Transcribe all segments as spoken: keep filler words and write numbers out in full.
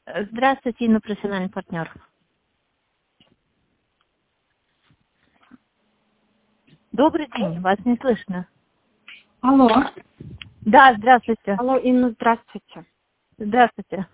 Здравствуйте, Инна, профессиональный партнер. Добрый день, вас не слышно. Алло. Да, здравствуйте. Алло, Инна, здравствуйте. Здравствуйте.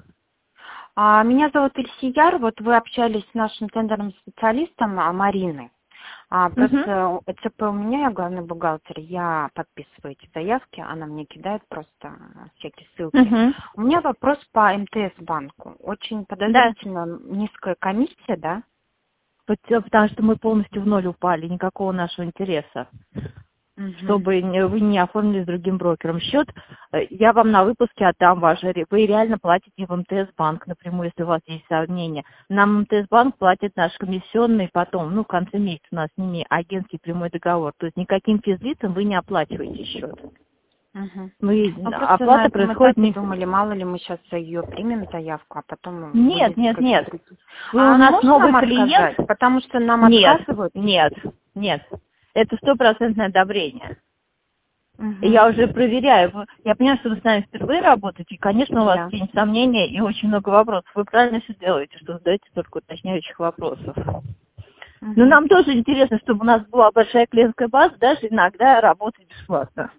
А, меня зовут Ильсияр, вот вы общались с нашим тендерным специалистом а, Мариной. А, просто Угу. ЦП у меня, я главный бухгалтер, я подписываю эти заявки, она мне кидает просто всякие ссылки. Угу. У меня вопрос по МТС банку. Очень подозрительно низкая комиссия, да? Потому что мы полностью в ноль упали, никакого нашего интереса. Угу. Чтобы вы не оформили с другим брокером счет, я вам на выпуске отдам ваш ре- вы реально платите в МТС банк напрямую, если у вас есть сомнения. Нам МТС банк платит наш комиссионный потом, ну, в конце месяца у нас с ними агентский прямой договор. То есть никаким физлицам вы не оплачиваете счет. Угу. Мы, Мы просто оплата на этом происходит этапе не... думали, мало ли мы сейчас ее примем заявку, а потом Нет, будет нет, нет. какие-то... Вы у А нас можно новый нам клиент? отказать? Потому что нам Нет, отказывают. нет, нет. Это стопроцентное одобрение. Угу. Я уже проверяю. Вы- Я понимаю, что вы с нами впервые работаете, и, конечно, у вас Да. есть сомнения и очень много вопросов. Вы правильно все делаете, что задаете только уточняющих вопросов. Угу. Но нам тоже интересно, чтобы у нас была большая клиентская база, даже иногда работать бесплатно.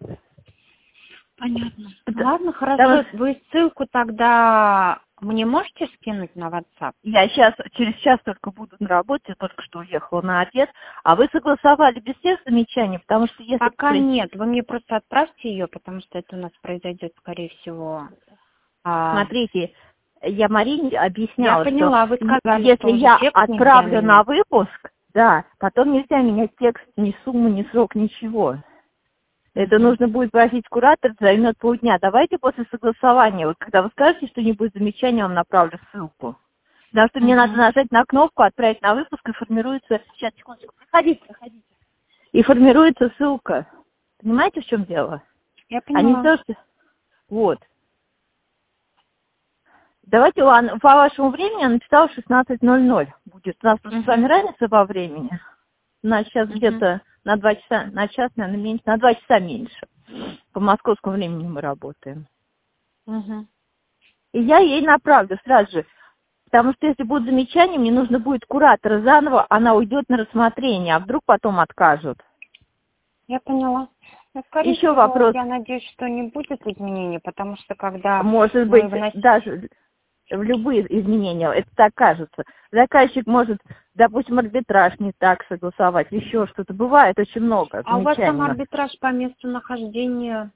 Понятно. Пот- Ладно, хорошо. потому что Вы ссылку тогда мне можете скинуть на WhatsApp? Я сейчас, через час только буду на работе, я только что уехала на обед, а вы согласовали без всех замечаний, потому что если... Пока нет. Вы мне просто отправьте ее, потому что это у нас произойдет, скорее всего. А... Смотрите, я Марине Я объясняла, поняла, что вы сказали, что если уже я текст нельзя отправлю на менять. выпуск, да, потом нельзя менять текст, ни сумму, ни срок, ничего. Это Угу. нужно будет просить куратор, займет полдня. Давайте после согласования, вот когда вы скажете, что не будет замечания, я вам направлю ссылку. Потому что мне надо Угу. нажать на кнопку, отправить на выпуск, и формируется... Сейчас, секундочку, проходите, проходите. И формируется ссылка. Понимаете, в чем дело? Я Они поняла. тоже... Вот. Давайте, ладно, по вашему времени я написала шестнадцать ноль ноль. Будет. У нас просто с вами Угу. разница по времени. У нас сейчас Угу. где-то на два часа, на час, наверное, меньше, на два часа меньше. По московскому времени мы работаем. Угу. И я ей направлю сразу же. Потому что если будут замечания, мне нужно будет куратора заново, она уйдет на рассмотрение, а вдруг потом откажут. Я поняла. Ну, скорее Еще всего, вопрос. я надеюсь, что не будет изменений, потому что когда Может мы быть, выносим... даже в любые изменения, это так кажется. Заказчик может, допустим, арбитраж не так согласовать, еще что-то. Бывает очень много А у вас там замечаний. арбитраж по месту нахождения...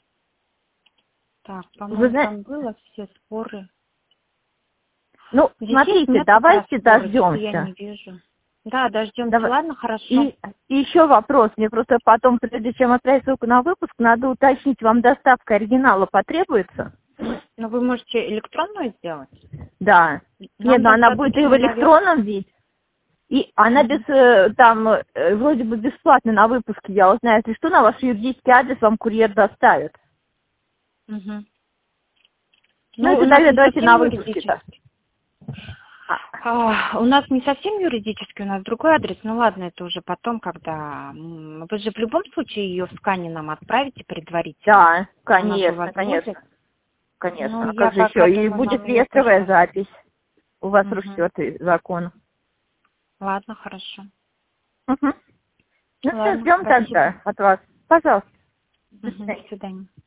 Так, Вы по-моему, знаете, там было все споры. ну, Здесь есть смотрите, метод давайте распора, что я дождемся. не вижу. Да, дождемся. Давай. Ладно, хорошо. И, и еще вопрос. Мне просто потом, прежде чем отправить ссылку на выпуск, надо уточнить, вам доставка оригинала потребуется? Но вы можете электронную сделать? Да. Нам Нет, но она будет и в достаточно, наверное... электронном виде. И она без, э, там, э, вроде бы бесплатно на выпуске, я узнаю, если что, на ваш юридический адрес вам курьер доставит. Угу. Ну, Ну, если у нас тогда не давайте на совсем выпуске-то. юридический. А, у нас не совсем юридический, у нас другой адрес. Ну ладно, это уже потом, когда... м, Вы же в любом случае ее в скане нам отправите предварительно. Да, Она же у конечно, вас будет. конечно. Конечно. Ну, А я как же пока еще? И думаю, будет нам ее реестровая пришлать. запись. У вас сорок Угу. четвёртый закон. Ладно, хорошо. Угу. Ну все, Ладно, ждем спасибо. тогда от вас. Пожалуйста. До Угу. свидания. До свидания.